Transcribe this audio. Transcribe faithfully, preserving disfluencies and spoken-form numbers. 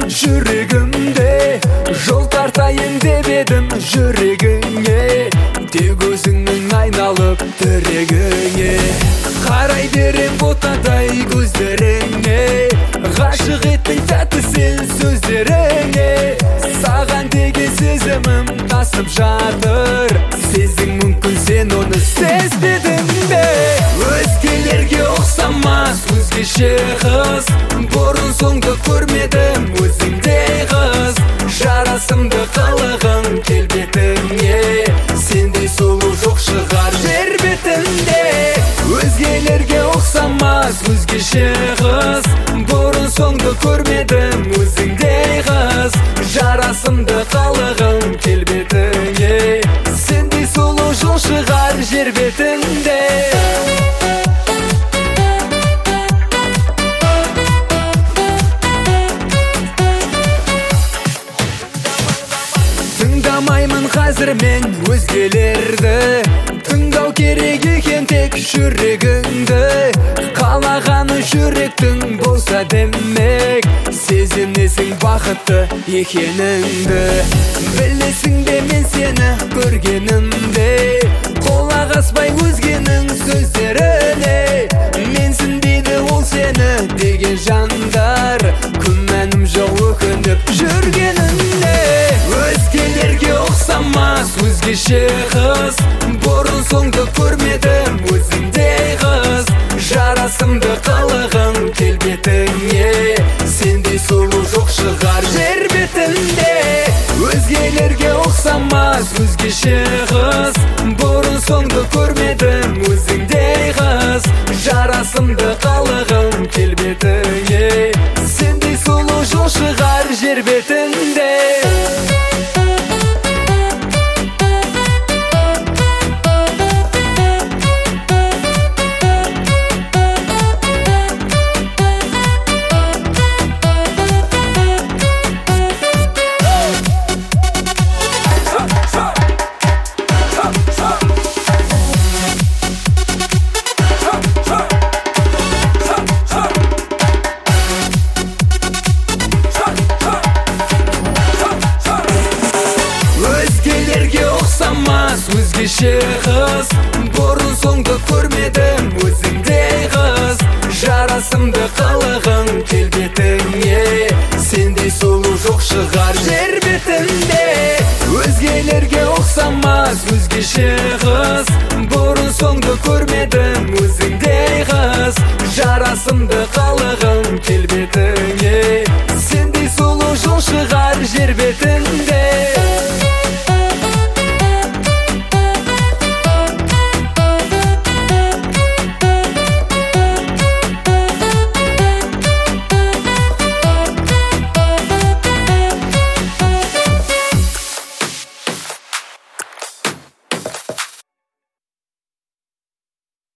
жүрегімде. Жол тартайын деп едім жүрегіңе, тек өзіңнің айналып тірегіңе. Қарай берем ботадай көздеріңе, ғашық еттің тәтті сен сөздеріңе. Саған деген сезімім тасып жатыр, сездің мүмкін сен оны сезбедің бе? Өзгелерге ұқсамас өзгеше қыз, бұрын соңды көрмедім өзіңдей қыз. Жарасымды қылығың келбетіңе, сендей сұлу жоқ шығар жер бетінде. Өзгелерге ұқсамас өзгеше қыз, бұрын соңды көрмедім өзіңдей қыз. Жарасымды қылығың келбетіңе, сендей сұлу жоқ шығар жер бетінде. Тыңдамаймын қазір мен өзгелерді, тыңдау керек екен тек жүрегіңді. Қалағаны жүректің болса демек, сезінесің бақытты екеніңді. Білесің бе мен сені көргенімде, құлақ аспай өзгенің сөздеріне. Менсін дейді ол сені деген жандар, күмәнім жоқ өкініп жүргеніне. Өзгелерге ұқсамас өзгеше қыз, бұрын соңды көрмедім өзіңдей қыз. Жарасымды қылығың келбетіңе, сендей сұлу жоқ шығар жер бетінде. Өзгелерге ұқсамас өзгеше қыз, бұрын соңды көрмедім өзіңдей қыз. Жарасымды қылығың келбетіңе, сендей сұлу жоқ шығар жер бетінде. Өзгеше қыз, бұрын соңды көрмедім өзіңдей қыз. Жарасымды қылығың келбетіңе, сендей сұлу жоқ шығар жер бетінде. Өзгелерге ұқсамас өзгеше қыз, бұрын соңды көрмедім өзіңдей қыз. Жарасымды